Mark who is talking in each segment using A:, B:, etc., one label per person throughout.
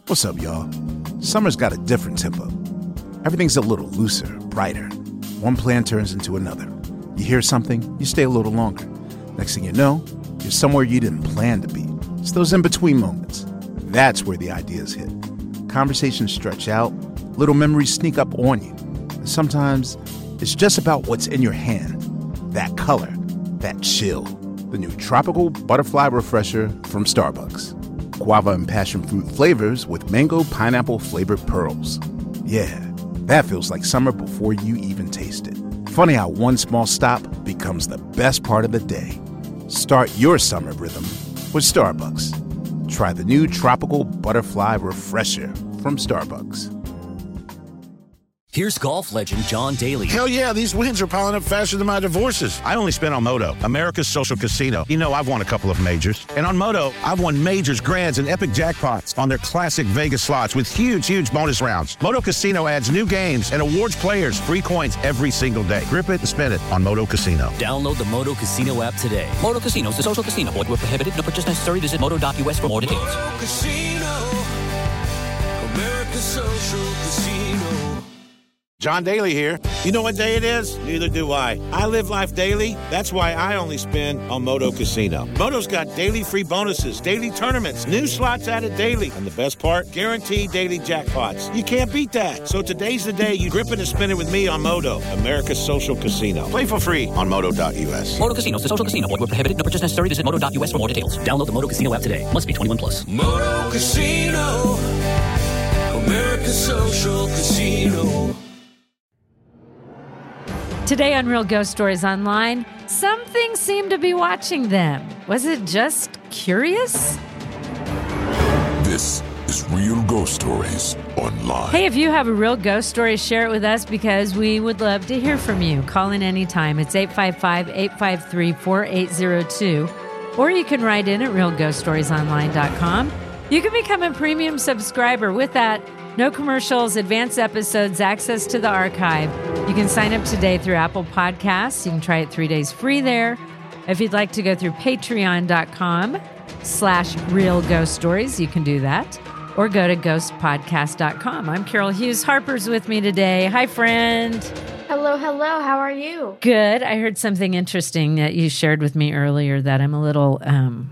A: What's up, y'all? Summer's got a different tempo. Everything's a little looser, brighter. One plan turns into another. You hear something, you stay a little longer. Next thing you know, you're somewhere you didn't plan to be. It's those in-between moments. That's where the ideas hit. Conversations stretch out, little memories sneak up on you. And sometimes it's just about what's in your hand. That color, that chill. The new Tropical Butterfly Refresher from Starbucks. Guava and passion fruit flavors with mango pineapple flavored pearls. Yeah, that feels like summer before you even taste it. Funny how one small stop becomes the best part of the day. Start your summer rhythm with Starbucks. Try the new Tropical Butterfly Refresher from Starbucks.
B: Here's golf legend John Daly.
C: Hell yeah, these wins are piling up faster than my divorces. I only spent on Moto, America's social casino. You know, I've won a couple of majors. And on Moto, I've won majors, grands, and epic jackpots on their classic Vegas slots with huge bonus rounds. Moto Casino adds new games and awards players free coins every single day. Grip it and spin it on Moto Casino.
B: Download the Moto Casino app today. Moto Casino is a social casino. Void where prohibited. No purchase necessary. Visit moto.us for more details.
D: Moto Casino, America's social casino.
C: John Daly here. You know what day it is? Neither do I. I live life daily. That's why I only spin on Moto Casino. Moto's got daily free bonuses, daily tournaments, new slots added daily. And the best part? Guaranteed daily jackpots. You can't beat that. So today's the day you grip it and spin it with me on Moto, America's social casino. Play for free on moto.us.
B: Moto Casino is a social casino. Void where prohibited. No purchase necessary. Visit moto.us for more details. Download the Moto Casino app today. Must be 21 plus.
D: Moto Casino, America's social casino.
E: Today on Real Ghost Stories Online, something seemed to be watching them. Was it just curious?
F: This is Real Ghost Stories Online.
E: Hey, if you have a real ghost story, share it with us because we would love to hear from you. Call in anytime. It's 855-853-4802. Or you can write in at realghoststoriesonline.com. You can become a premium subscriber. With that, no commercials, advanced episodes, access to the archive. You can sign up today through Apple Podcasts. You can try it 3 days free there. If you'd like to go through patreon.com/Real Ghost Stories, you can do that. Or go to ghostpodcast.com. I'm Carol Hughes. Harper's with me today. Hi, friend.
G: Hello. How are you?
E: Good. I heard something interesting that you shared with me earlier that I'm a little,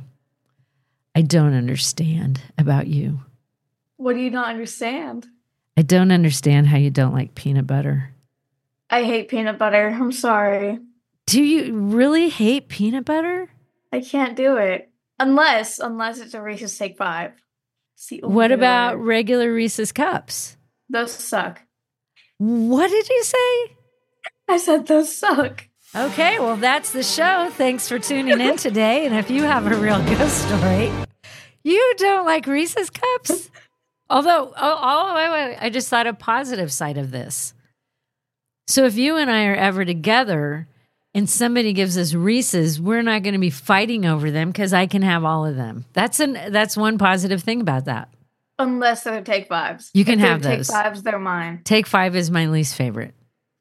E: I don't understand about you.
G: What do you not understand?
E: I don't understand how you don't like peanut butter.
G: I hate peanut butter. I'm sorry.
E: Do you really hate peanut butter?
G: I can't do it. Unless it's a Reese's Take 5.
E: What about regular Reese's Cups?
G: Those suck.
E: What did you say?
G: I said those suck.
E: Okay, well, that's the show. Thanks for tuning in today. And if you have a real ghost story, you don't like Reese's Cups? Although, I just thought a positive side of this. So if you and I are ever together and somebody gives us Reese's, we're not going to be fighting over them because I can have all of them. That's one positive thing about that.
G: Unless they're Take 5s.
E: You can have those.
G: Take 5s, they're mine.
E: Take 5 is my least favorite.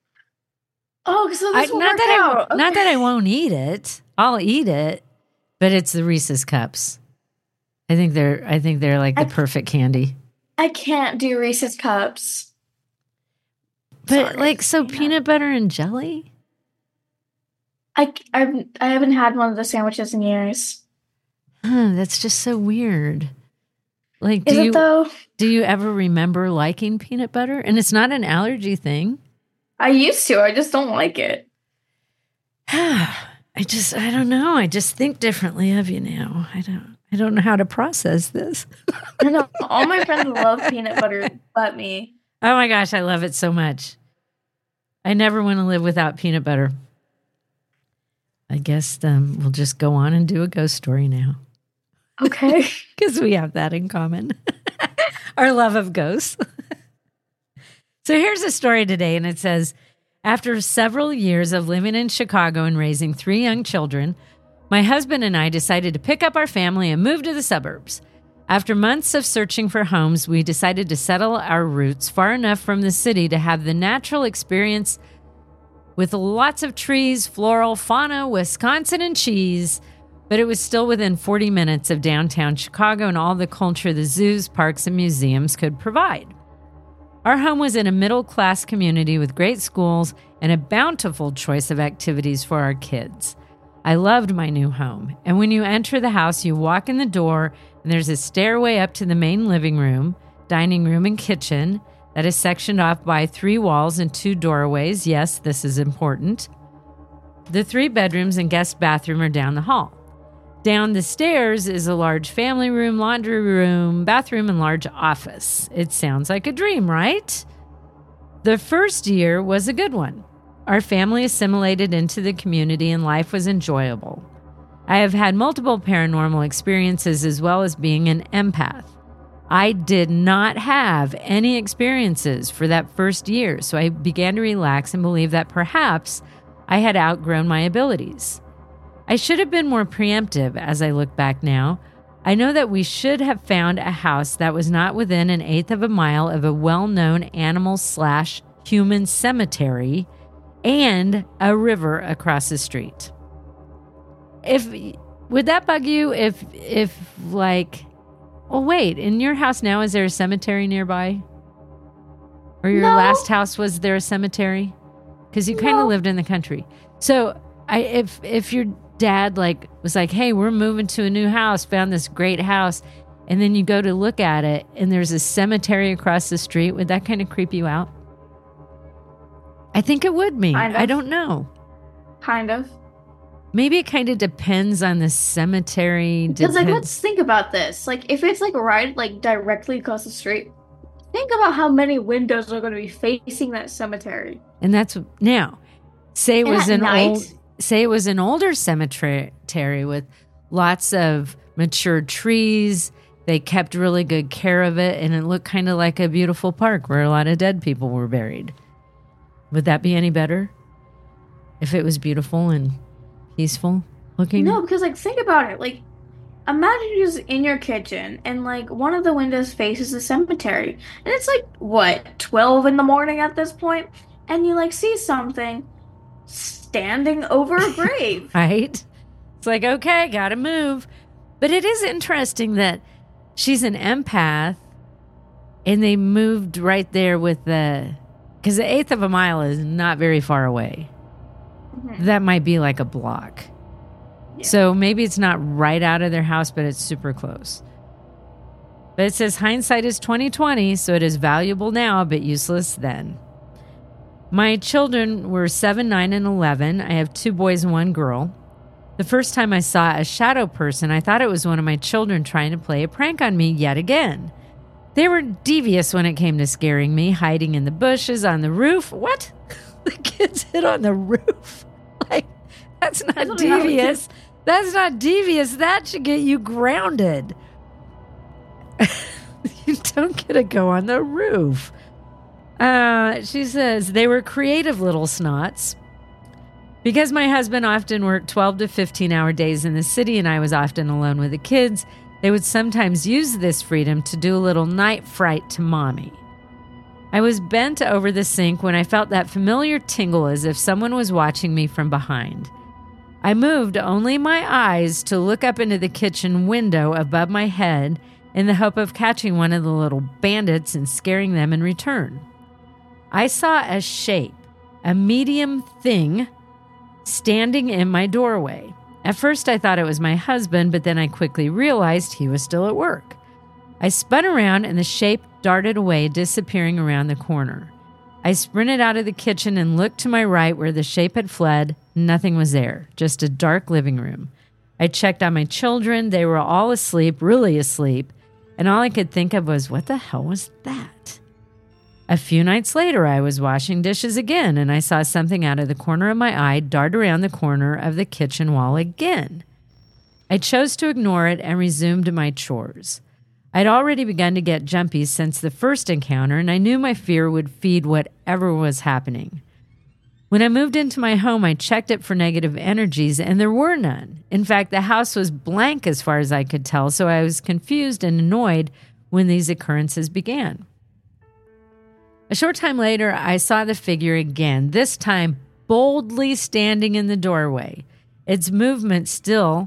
G: Oh, so this will work out.
E: Not that I won't eat it. I'll eat it, but it's the Reese's Cups. I think they're like the perfect candy.
G: I can't do Reese's Cups.
E: But peanut butter and jelly?
G: I haven't had one of the sandwiches in years.
E: That's just so weird. Like,
G: Is it though?
E: Do you ever remember liking peanut butter? And it's not an allergy thing.
G: I used to. I just don't like it.
E: I don't know. I just think differently of you now. I don't know how to process this.
G: I know. All my friends love peanut butter but me.
E: Oh my gosh, I love it so much. I never want to live without peanut butter. I guess we'll just go on and do a ghost story now.
G: Okay.
E: Because we have that in common. Our love of ghosts. So here's a story today, and it says, after several years of living in Chicago and raising 3 young children, my husband and I decided to pick up our family and move to the suburbs. After months of searching for homes, we decided to settle our roots far enough from the city to have the natural experience with lots of trees, floral, fauna, Wisconsin, and cheese. but it was still within 40 minutes of downtown Chicago and all the culture the zoos, parks, and museums could provide. Our home was in a middle-class community with great schools and a bountiful choice of activities for our kids. I loved my new home, and when you enter the house, you walk in the door, and there's a stairway up to the main living room, dining room, and kitchen that is sectioned off by 3 walls and 2 doorways. Yes, this is important. The 3 bedrooms and guest bathroom are down the hall. Down the stairs is a large family room, laundry room, bathroom, and large office. It sounds like a dream, right? The first year was a good one. Our family assimilated into the community and life was enjoyable. I have had multiple paranormal experiences as well as being an empath. I did not have any experiences for that first year, so I began to relax and believe that perhaps I had outgrown my abilities. I should have been more preemptive as I look back now. I know that we should have found a house that was not within 1/8 of a mile of a well-known animal/human cemetery and a river across the street. Would that bug you if like, oh wait, in your house now, is there a cemetery nearby? Or your last house, was there a cemetery? Because you kind of lived in the country. So if your dad was like, hey, we're moving to a new house, found this great house, and then you go to look at it and there's a cemetery across the street, would that kind of creep you out? I think it would me.
G: Kind of.
E: I don't know.
G: Kind of.
E: Maybe it kind of depends on the cemetery.
G: Because let's think about this. If it's right directly across the street, think about how many windows are going to be facing that cemetery.
E: And that's now. Say it was an older cemetery with lots of mature trees. They kept really good care of it, and it looked kind of like a beautiful park where a lot of dead people were buried. Would that be any better? If it was beautiful and peaceful looking?
G: No, because think about it. Imagine you're just in your kitchen and one of the windows faces the cemetery. And it's 12 in the morning at this point? And you see something standing over a grave.
E: Right? It's okay, gotta move. But it is interesting that she's an empath and they moved right there with because the 1/8 of a mile is not very far away. Mm-hmm. That might be a block. Yeah. So maybe it's not right out of their house, but it's super close. But it says hindsight is 20/20, so it is valuable now, but useless then. My children were 7, 9, and 11. I have 2 boys and 1 girl. The first time I saw a shadow person, I thought it was one of my children trying to play a prank on me yet again. They were devious when it came to scaring me, hiding in the bushes, on the roof. What? The kids hid on the roof? That's not devious. That's not devious. That should get you grounded. You don't get to go on the roof. She says, they were creative little snots. Because my husband often worked 12 to 15-hour days in the city and I was often alone with the kids, they would sometimes use this freedom to do a little night fright to mommy. I was bent over the sink when I felt that familiar tingle as if someone was watching me from behind. I moved only my eyes to look up into the kitchen window above my head in the hope of catching one of the little bandits and scaring them in return. I saw a shape, a medium thing, standing in my doorway. At first I thought it was my husband, but then I quickly realized he was still at work. I spun around and the shape darted away, disappearing around the corner. I sprinted out of the kitchen and looked to my right where the shape had fled. Nothing was there, just a dark living room. I checked on my children. They were all asleep, really asleep, and all I could think of was, what the hell was that? A few nights later, I was washing dishes again, and I saw something out of the corner of my eye dart around the corner of the kitchen wall again. I chose to ignore it and resumed my chores. I'd already begun to get jumpy since the first encounter, and I knew my fear would feed whatever was happening. When I moved into my home, I checked it for negative energies, and there were none. In fact, the house was blank as far as I could tell, so I was confused and annoyed when these occurrences began. A short time later, I saw the figure again, this time boldly standing in the doorway. Its movement still,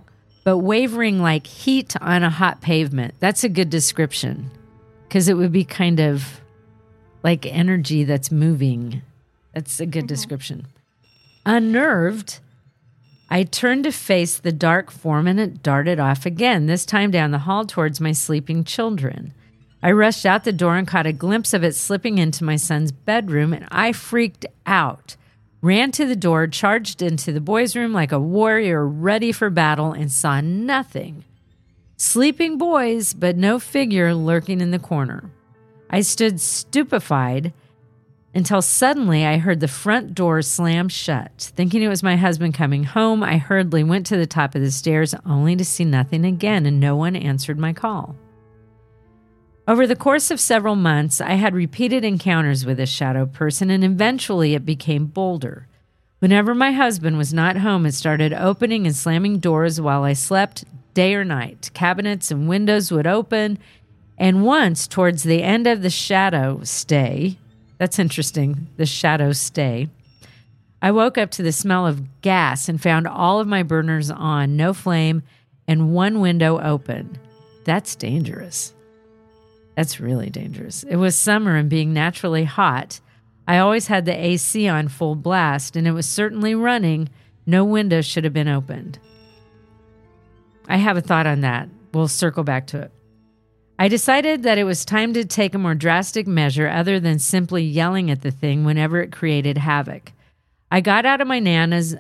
E: but wavering like heat on a hot pavement. That's a good description, because it would be kind of like energy that's moving. That's a good description. Unnerved, I turned to face the dark form and it darted off again, this time down the hall towards my sleeping children. I rushed out the door and caught a glimpse of it slipping into my son's bedroom, and I freaked out. Ran to the door, charged into the boys' room like a warrior ready for battle, and saw nothing. Sleeping boys, but no figure lurking in the corner. I stood stupefied until suddenly I heard the front door slam shut. Thinking it was my husband coming home, I hurriedly went to the top of the stairs, only to see nothing again, and no one answered my call. Over the course of several months, I had repeated encounters with this shadow person, and eventually it became bolder. Whenever my husband was not home, it started opening and slamming doors while I slept, day or night. Cabinets and windows would open, and once, towards the end of the shadow stay, that's interesting, the shadow stay, I woke up to the smell of gas and found all of my burners on, no flame, and one window open. That's dangerous. That's really dangerous. It was summer, and being naturally hot, I always had the AC on full blast, and it was certainly running. No window should have been opened. I have a thought on that. We'll circle back to it. I decided that it was time to take a more drastic measure other than simply yelling at the thing whenever it created havoc. I got out my Nana's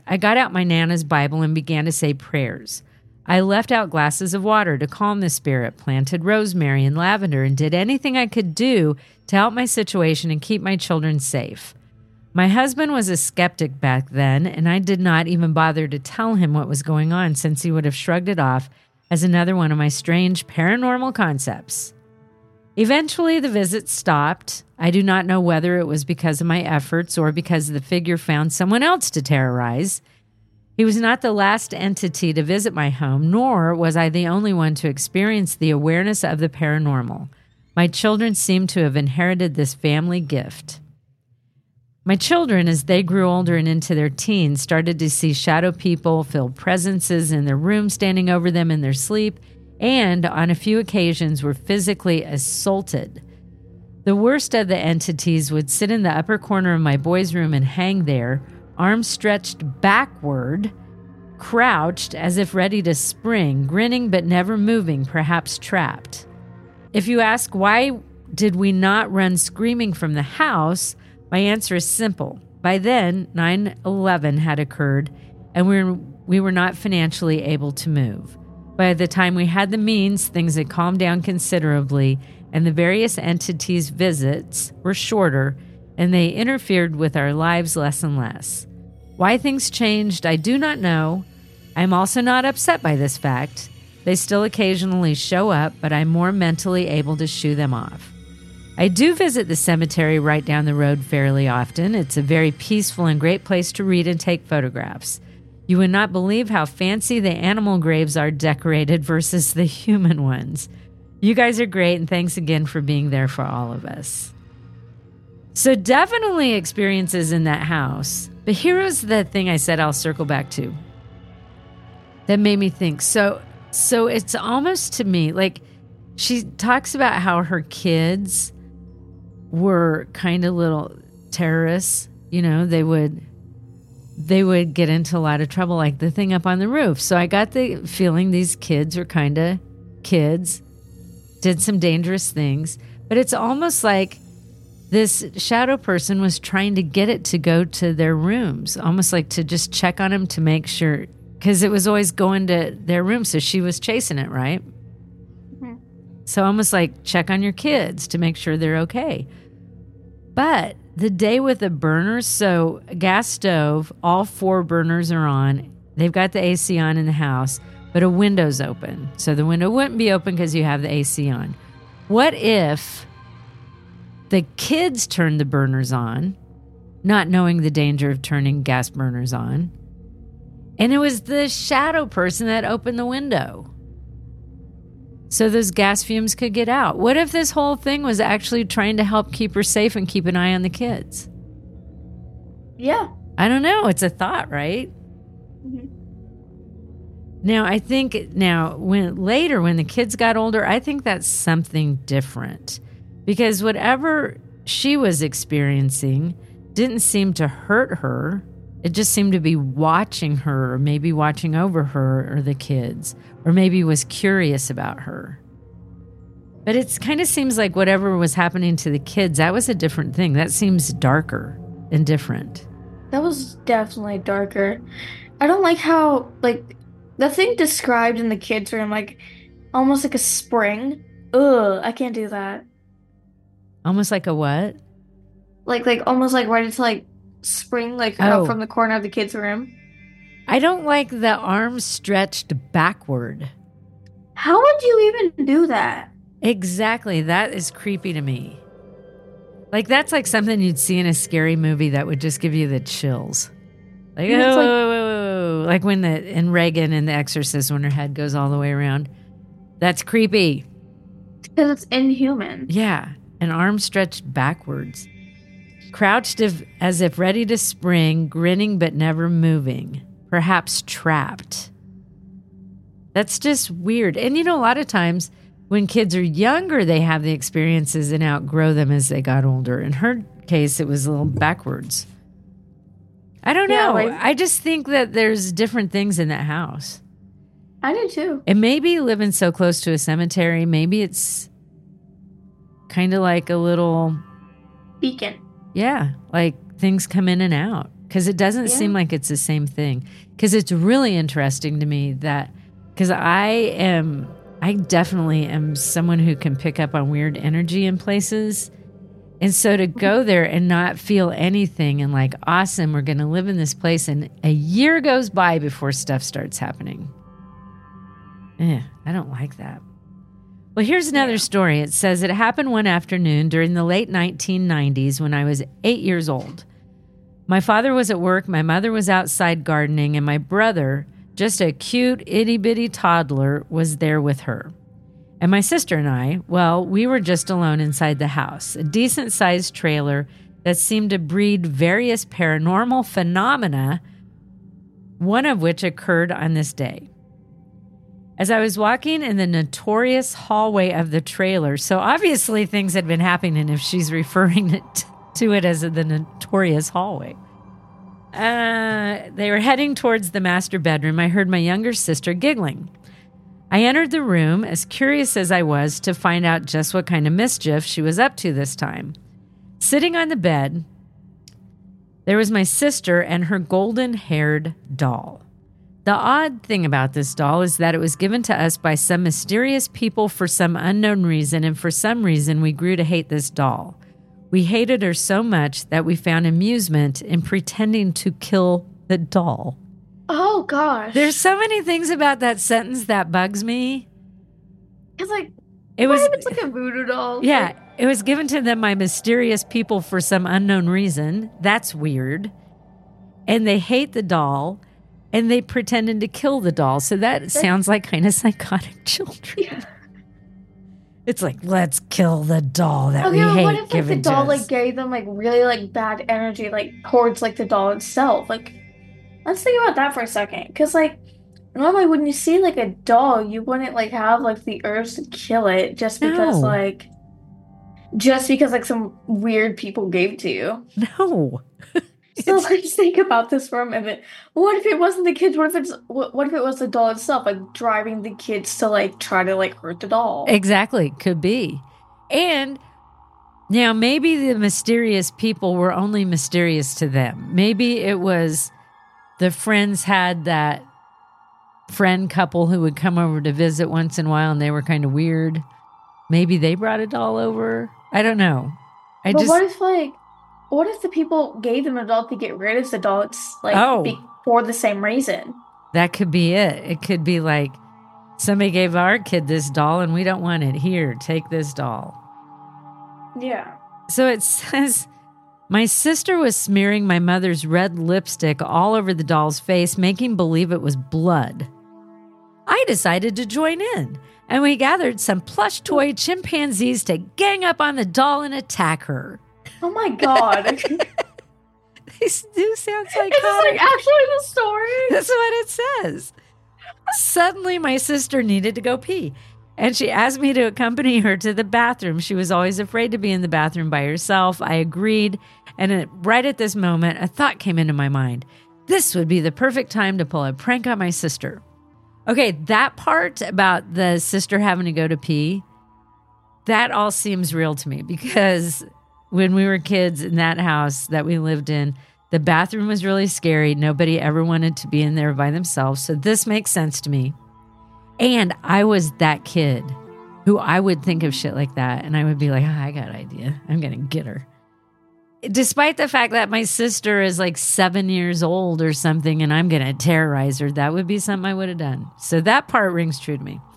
E: Bible and began to say prayers. I left out glasses of water to calm the spirit, planted rosemary and lavender, and did anything I could do to help my situation and keep my children safe. My husband was a skeptic back then, and I did not even bother to tell him what was going on, since he would have shrugged it off as another one of my strange paranormal concepts. Eventually, the visit stopped. I do not know whether it was because of my efforts or because the figure found someone else to terrorize. He was not the last entity to visit my home, nor was I the only one to experience the awareness of the paranormal. My children seemed to have inherited this family gift. My children, as they grew older and into their teens, started to see shadow people, feel presences in their room standing over them in their sleep, and on a few occasions were physically assaulted. The worst of the entities would sit in the upper corner of my boys' room and hang there, arms stretched backward, crouched as if ready to spring, grinning but never moving, perhaps trapped. If you ask why did we not run screaming from the house, my answer is simple. By then, 9/11 had occurred, and we were not financially able to move. By the time we had the means, things had calmed down considerably, and the various entities' visits were shorter, and they interfered with our lives less and less. Why things changed, I do not know. I'm also not upset by this fact. They still occasionally show up, but I'm more mentally able to shoo them off. I do visit the cemetery right down the road fairly often. It's a very peaceful and great place to read and take photographs. You would not believe how fancy the animal graves are decorated versus the human ones. You guys are great, and thanks again for being there for all of us. So definitely experiences in that house. But here was the thing I said I'll circle back to that made me think. So it's almost to me like she talks about how her kids were kind of little terrorists. You know, they would get into a lot of trouble, like the thing up on the roof. So I got the feeling these kids were kind of kids, did some dangerous things. But it's almost like this shadow person was trying to get it to go to their rooms, almost like to just check on them to make sure, because it was always going to their room. So she was chasing it, right? Mm-hmm. So almost like check on your kids to make sure they're okay. But the day with the burners, so gas stove, all 4 burners are on. They've got the AC on in the house, but a window's open. So the window wouldn't be open because you have the AC on. What if the kids turned the burners on, not knowing the danger of turning gas burners on, and it was the shadow person that opened the window so those gas fumes could get out? What if this whole thing was actually trying to help keep her safe and keep an eye on the kids?
G: Yeah.
E: I don't know. It's a thought, right?
G: Mm-hmm.
E: Now, I think when the kids got older, I think that's something different, because whatever she was experiencing didn't seem to hurt her. It just seemed to be watching her, or maybe watching over her or the kids, or maybe was curious about her. But it kind of seems like whatever was happening to the kids, that was a different thing. That seems darker and different.
G: That was definitely darker. I don't like how, like, the thing described in the kids' room, like, almost like a spring. Ugh, I can't do that.
E: Almost like a what?
G: Like almost like ready to, like, spring, like, out from the corner of the kids' room.
E: I don't like the arms stretched backward.
G: How would you even do that?
E: Exactly. That is creepy to me. Like, that's like something you'd see in a scary movie that would just give you the chills. Like, like when in Reagan in The Exorcist, when her head goes all the way around. That's creepy.
G: Because it's inhuman.
E: Yeah. An arm stretched backwards. Crouched as if ready to spring, grinning but never moving. Perhaps trapped. That's just weird. And a lot of times when kids are younger, they have the experiences and outgrow them as they got older. In her case, it was a little backwards. I don't know. I just think that there's different things in that house.
G: I do too.
E: And maybe living so close to a cemetery, maybe it's kind of like a little
G: beacon.
E: Yeah, like things come in and out. Because it doesn't seem like it's the same thing. Because it's really interesting to me that, because I definitely am someone who can pick up on weird energy in places. And so to go there and not feel anything and like, awesome, we're going to live in this place, and a year goes by before stuff starts happening. I don't like that. Well, here's another story. It says it happened one afternoon during the late 1990s when I was 8 years old. My father was at work, my mother was outside gardening, and my brother, just a cute itty-bitty toddler, was there with her. And my sister and I, well, we were just alone inside the house, a decent-sized trailer that seemed to breed various paranormal phenomena, one of which occurred on this day. As I was walking in the notorious hallway of the trailer, so obviously things had been happening if she's referring to it as the notorious hallway. They were heading towards the master bedroom. I heard my younger sister giggling. I entered the room, as curious as I was to find out just what kind of mischief she was up to this time. Sitting on the bed, there was my sister and her golden-haired doll. The odd thing about this doll is that it was given to us by some mysterious people for some unknown reason, and for some reason we grew to hate this doll. We hated her so much that we found amusement in pretending to kill the doll.
G: Oh, gosh.
E: There's so many things about that sentence that bugs me.
G: It's like,
E: what
G: if it's like a voodoo doll?
E: Yeah, it was given to them by mysterious people for some unknown reason. That's weird. And they hate the doll, and they pretended to kill the doll. So that sounds like kind of psychotic children.
G: Yeah.
E: It's like, let's kill the doll that we hate.
G: What if the doll gave them really bad energy towards the doll itself? Let's think about that for a second. Because normally when you see a doll, you wouldn't have the urge to kill it just because some weird people gave it to you.
E: No.
G: So let's think about this for a minute. What if it wasn't the kids? What if it was the doll itself, driving the kids to try to hurt the doll?
E: Exactly, could be. And now maybe the mysterious people were only mysterious to them. Maybe it was the friends had that friend couple who would come over to visit once in a while, and they were kind of weird. Maybe they brought a doll over. I don't know.
G: What if the people gave them a doll to get rid of the doll? It's for the same reason.
E: That could be it. It could be somebody gave our kid this doll and we don't want it. Here, take this doll.
G: Yeah.
E: So it says, my sister was smearing my mother's red lipstick all over the doll's face, making believe it was blood. I decided to join in, and we gathered some plush toy chimpanzees to gang up on the doll and attack her.
G: Oh my God.
E: These do sound psychotic.
G: Is this actually the story?
E: That's what it says. Suddenly, my sister needed to go pee, and she asked me to accompany her to the bathroom. She was always afraid to be in the bathroom by herself. I agreed, and right at this moment, a thought came into my mind. This would be the perfect time to pull a prank on my sister. Okay, that part about the sister having to go to pee, that all seems real to me because when we were kids in that house that we lived in, the bathroom was really scary. Nobody ever wanted to be in there by themselves. So this makes sense to me. And I was that kid who I would think of shit like that. And I would be like, I got an idea. I'm going to get her. Despite the fact that my sister is like 7 years old or something and I'm going to terrorize her, that would be something I would have done. So that part rings true to me.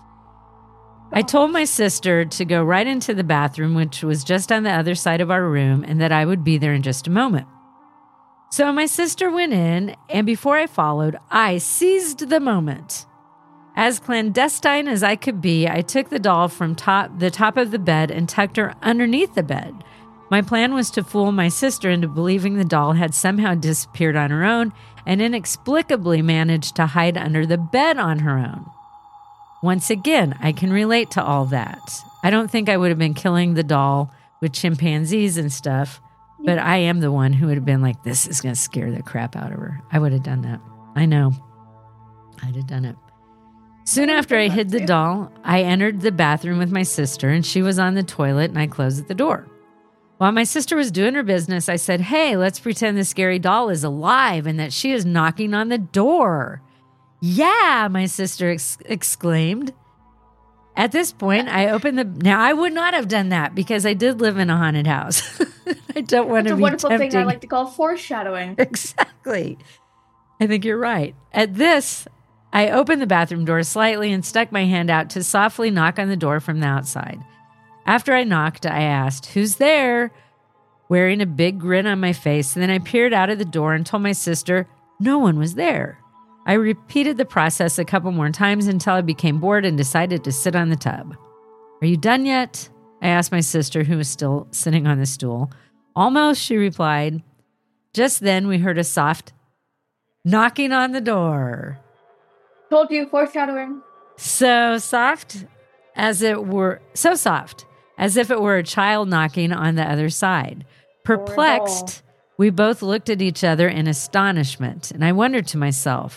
E: I told my sister to go right into the bathroom, which was just on the other side of our room, and that I would be there in just a moment. So my sister went in, and before I followed, I seized the moment. As clandestine as I could be, I took the doll from the top of the bed and tucked her underneath the bed. My plan was to fool my sister into believing the doll had somehow disappeared on her own and inexplicably managed to hide under the bed on her own. Once again, I can relate to all that. I don't think I would have been killing the doll with chimpanzees and stuff, but I am the one who would have been like, this is going to scare the crap out of her. I would have done that. I know. I'd have done it. Soon after I hid the doll, I entered the bathroom with my sister, and she was on the toilet, and I closed the door. While my sister was doing her business, I said, hey, let's pretend the scary doll is alive and that she is knocking on the door. Yeah, my sister exclaimed. At this point, I opened the... Now, I would not have done that because I did live in a haunted house. I don't want to be tempting.
G: It's a wonderful thing I like to call foreshadowing.
E: Exactly. I think you're right. At this, I opened the bathroom door slightly and stuck my hand out to softly knock on the door from the outside. After I knocked, I asked, who's there? Wearing a big grin on my face, and then I peered out of the door and told my sister no one was there. I repeated the process a couple more times until I became bored and decided to sit on the tub. Are you done yet? I asked my sister, who was still sitting on the stool. Almost, she replied. Just then, we heard a soft knocking on the door.
G: Told you, foreshadowing.
E: So soft, as if it were a child knocking on the other side. Perplexed, we both looked at each other in astonishment, and I wondered to myself,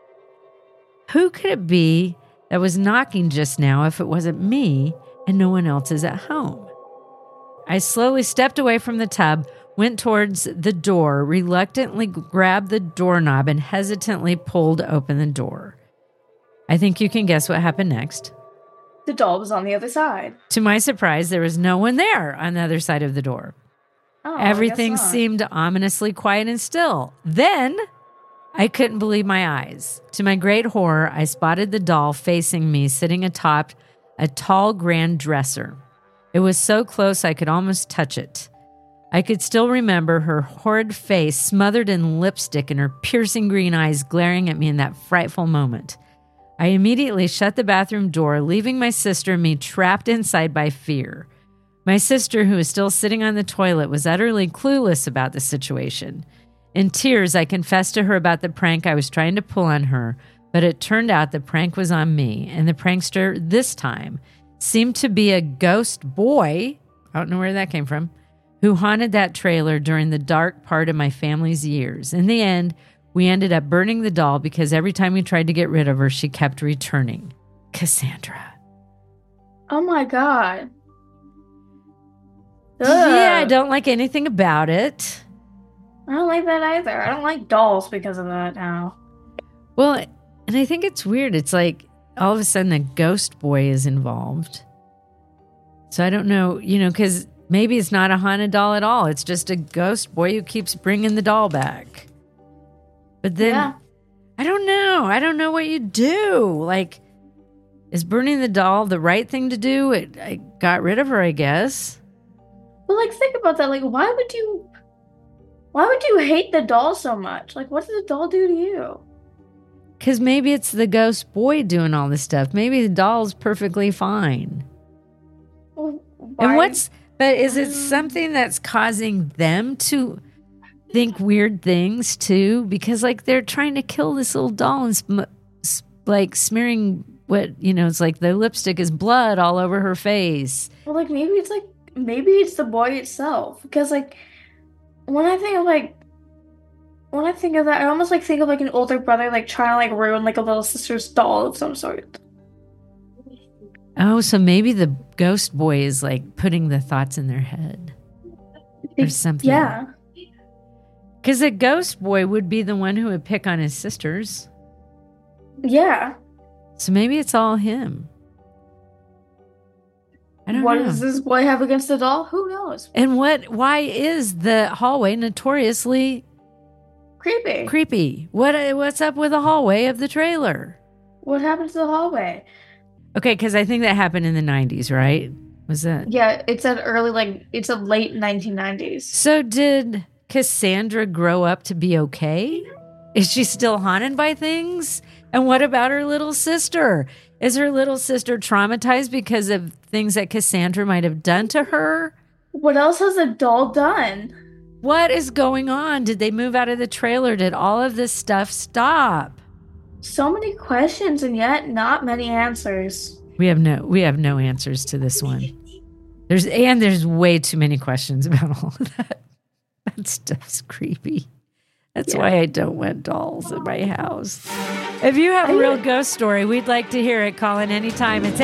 E: who could it be that was knocking just now if it wasn't me and no one else is at home? I slowly stepped away from the tub, went towards the door, reluctantly grabbed the doorknob, and hesitantly pulled open the door. I think you can guess what happened next.
G: The doll was on the other side.
E: To my surprise, there was no one there on the other side of the door.
G: Oh,
E: Everything seemed ominously quiet and still. Then, I couldn't believe my eyes. To my great horror, I spotted the doll facing me, sitting atop a tall grand dresser. It was so close I could almost touch it. I could still remember her horrid face smothered in lipstick and her piercing green eyes glaring at me in that frightful moment. I immediately shut the bathroom door, leaving my sister and me trapped inside by fear. My sister, who was still sitting on the toilet, was utterly clueless about the situation. In tears, I confessed to her about the prank I was trying to pull on her, but it turned out the prank was on me, and the prankster this time seemed to be a ghost boy, I don't know where that came from, who haunted that trailer during the dark part of my family's years. In the end, we ended up burning the doll because every time we tried to get rid of her, she kept returning. Cassandra.
G: Oh my God. Ugh.
E: Yeah, I don't like anything about it.
G: I don't like that either. I don't like dolls because of that now.
E: Well, and I think it's weird. It's like all of a sudden a ghost boy is involved. So I don't know, because maybe it's not a haunted doll at all. It's just a ghost boy who keeps bringing the doll back. But then, I don't know. I don't know what you do. Like, is burning the doll the right thing to do? I got rid of her, I guess.
G: But think about that. Why would you hate the doll so much? What did the doll do to you?
E: Because maybe it's the ghost boy doing all this stuff. Maybe the doll's perfectly fine.
G: Well,
E: but is it something that's causing them to think weird things too? Because they're trying to kill this little doll and like smearing it's like the lipstick is blood all over her face.
G: Well, like maybe it's the boy itself. Because like when I think of that, I almost like think of like an older brother like trying to like ruin like a little sister's doll of some sort.
E: Oh, so maybe the ghost boy is like putting the thoughts in their head or something.
G: Yeah.
E: Because a ghost boy would be the one who would pick on his sisters.
G: Yeah.
E: So maybe it's all him. I don't know.
G: What does this boy have against the doll? Who knows?
E: And why is the hallway notoriously creepy? What's up with the hallway of the trailer?
G: What happened to the hallway?
E: Okay, because I think that happened in the 90s, right? Was that?
G: Yeah, it's a late 1990s.
E: So did Cassandra grow up to be okay? Is she still haunted by things? And what about her little sister? Is her little sister traumatized because of things that Cassandra might have done to her?
G: What else has the doll done?
E: What is going on? Did they move out of the trailer? Did all of this stuff stop?
G: So many questions and yet not many answers.
E: We have no answers to this one. There's way too many questions about all of that. That stuff's creepy. That's why I don't want dolls in my house. If you have a real ghost story, we'd like to hear it. Call in anytime. It's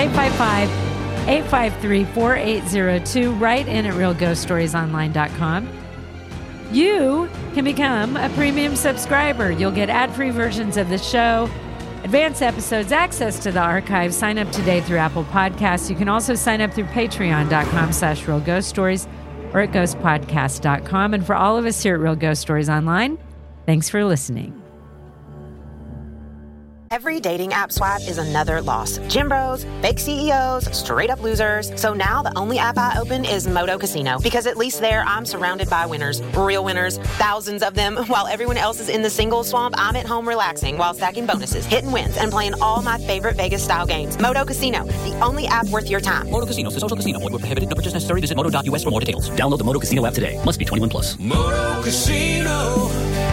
E: 855-853-4802. Write in at realghoststoriesonline.com. You can become a premium subscriber. You'll get ad-free versions of the show, advanced episodes, access to the archives. Sign up today through Apple Podcasts. You can also sign up through patreon.com/realghoststories or at ghostpodcast.com. And for all of us here at Real Ghost Stories Online, thanks for listening.
H: Every dating app swipe is another loss. Gym bros, fake CEOs, straight up losers. So now the only app I open is Moto Casino, because at least there I'm surrounded by winners, real winners, thousands of them. While everyone else is in the single swamp, I'm at home relaxing while stacking bonuses, hitting wins, and playing all my favorite Vegas style games. Moto Casino, the only app worth your time.
B: Moto Casino is a social casino. Void where prohibited. No purchase necessary. Visit moto.us for more details. Download the Moto Casino app today. Must be 21 plus.
D: Moto Casino,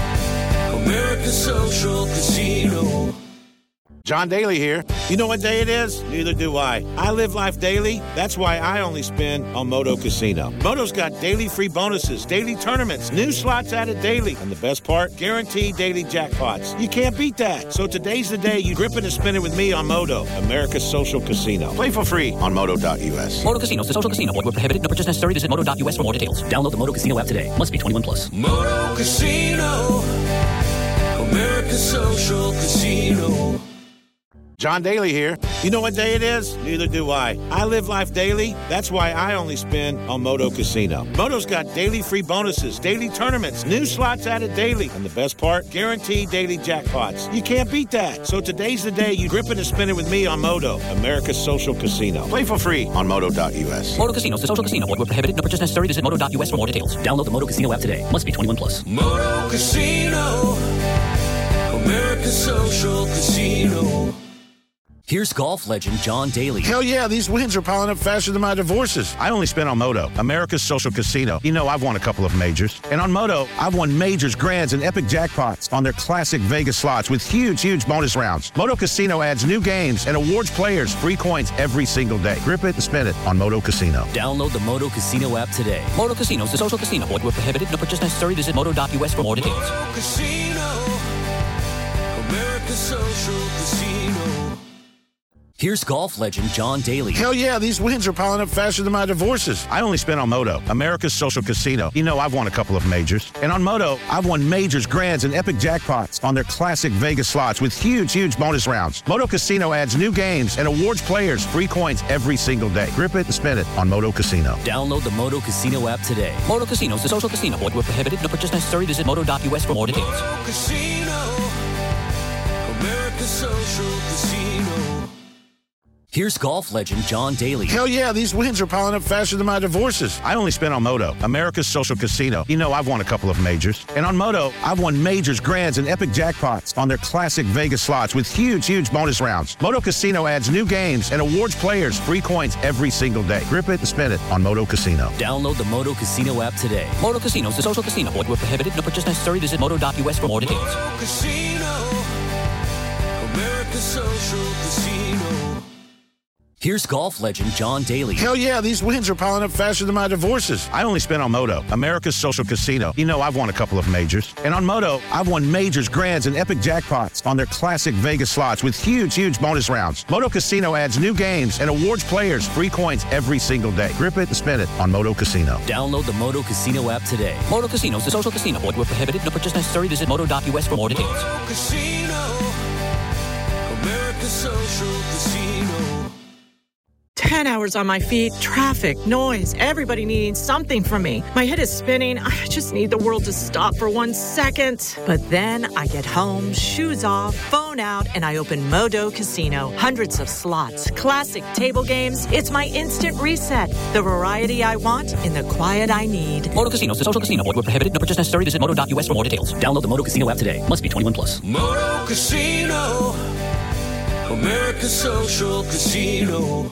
D: America's social casino.
C: John Daly here. You know what day it is? Neither do I. I live life daily. That's why I only spin on Moto Casino. Moto's got daily free bonuses, daily tournaments, new slots added daily. And the best part? Guaranteed daily jackpots. You can't beat that. So today's the day you grip it and spin it with me on Moto, America's social casino. Play for free on moto.us.
B: Moto Casino is a social casino. Void where prohibited. No purchase necessary. Visit moto.us for more details. Download the Moto Casino app today. Must be 21 plus.
D: Moto Casino, America's social casino.
C: John Daly here. You know what day it is? Neither do I. I live life daily. That's why I only spin on Moto Casino. Moto's got daily free bonuses, daily tournaments, new slots added daily. And the best part? Guaranteed daily jackpots. You can't beat that. So today's the day you grip it and spin it with me on Moto, America's social casino. Play for free on moto.us.
B: Moto Casino is a social casino. Void where prohibited. No purchase necessary. Visit moto.us for more details. Download the Moto Casino app today. Must be 21 plus.
D: Moto Casino, America's social casino.
B: Here's golf legend John Daly.
C: Hell yeah, these wins are piling up faster than my divorces. I only spin on Moto, America's social casino. You know, I've won a couple of majors. And on Moto, I've won majors, grands, and epic jackpots on their classic Vegas slots with huge bonus rounds. Moto Casino adds new games and awards players free coins every single day. Grip it and spin it on Moto Casino.
B: Download the Moto Casino app today. Moto Casino is a social casino. Void where prohibited. No purchase necessary. Visit moto.us for more details.
D: Moto Casino, America's social casino.
B: Here's golf legend John Daly.
C: Hell yeah, these wins are piling up faster than my divorces. I only spin on Moto, America's social casino. You know, I've won a couple of majors. And on Moto, I've won majors, grands, and epic jackpots on their classic Vegas slots with huge bonus rounds. Moto Casino adds new games and awards players free coins every single day. Grip it and spin it on Moto Casino.
B: Download the Moto Casino app today. Moto Casino is a social casino. Void where prohibited. No purchase necessary. Visit moto.us for more details.
D: Moto Casino, America's social casino.
B: Here's golf legend John Daly.
C: Hell yeah, these wins are piling up faster than my divorces. I only spin on Moto, America's social casino. You know, I've won a couple of majors. And on Moto, I've won majors, grands, and epic jackpots on their classic Vegas slots with huge bonus rounds. Moto Casino adds new games and awards players free coins every single day. Grip it and spin it on Moto Casino.
B: Download the Moto Casino app today. Moto Casino is a social casino. Void where prohibited. No purchase necessary. Visit moto.us for more details.
D: Moto Casino, America's Social Casino.
B: Here's golf legend John Daly.
C: Hell yeah, these wins are piling up faster than my divorces. I only spend on Moto, America's social casino. You know, I've won a couple of majors. And on Moto, I've won majors, grands, and epic jackpots on their classic Vegas slots with huge bonus rounds. Moto Casino adds new games and awards players free coins every single day. Grip it and spin it on Moto Casino.
B: Download the Moto Casino app today. Moto Casino is a social casino. Void where prohibited. No purchase necessary. Visit moto.us for more details.
D: Moto Casino, America's Social Casino.
I: 10 hours on my feet, traffic, noise, everybody needing something from me. My head is spinning. I just need the world to stop for 1 second. But then I get home, shoes off, phone out, and I open Modo Casino. Hundreds of slots, classic table games. It's my instant reset. The variety I want in the quiet I need.
B: Moto Casino is a social casino. Void where prohibited. No purchase necessary. Visit moto.us for more details. Download the Moto Casino app today. Must be 21 plus.
D: Moto Casino, America's Social Casino.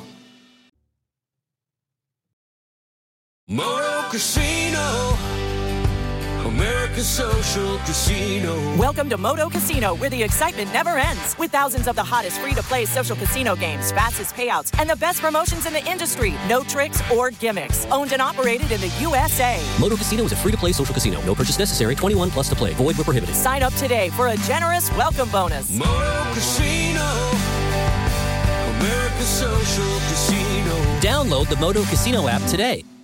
D: Moto Casino, America's Social Casino.
I: Welcome to Modo Casino, where the excitement never ends. With thousands of the hottest free-to-play social casino games, fastest payouts, and the best promotions in the industry. No tricks or gimmicks. Owned and operated in the USA.
B: Moto Casino is a free-to-play social casino. No purchase necessary. 21 plus to play. Void where prohibited.
I: Sign up today for a generous welcome bonus.
D: Moto Casino, America's Social Casino.
B: Download the Moto Casino app today.